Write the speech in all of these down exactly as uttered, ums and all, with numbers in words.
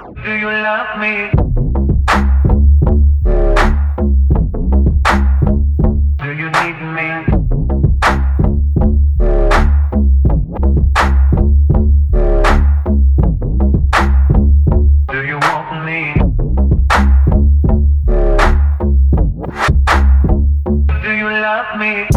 Do you love me? Do you need me? Do you want me? Do you love me?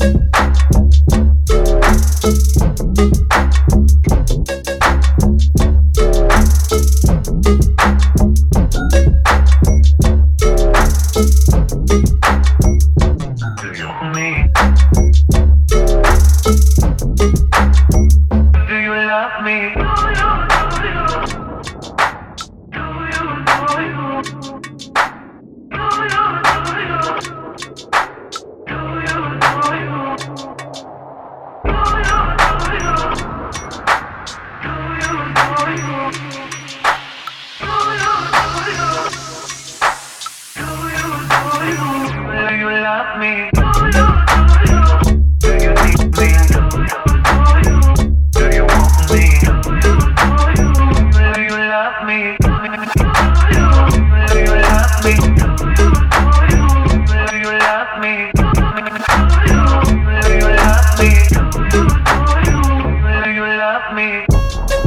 Do you want me? Do you love me? Do you love me? Do you need me? Do you want me? Do you love me? Do you love me? Do you love me? Do you love me? Do you love me?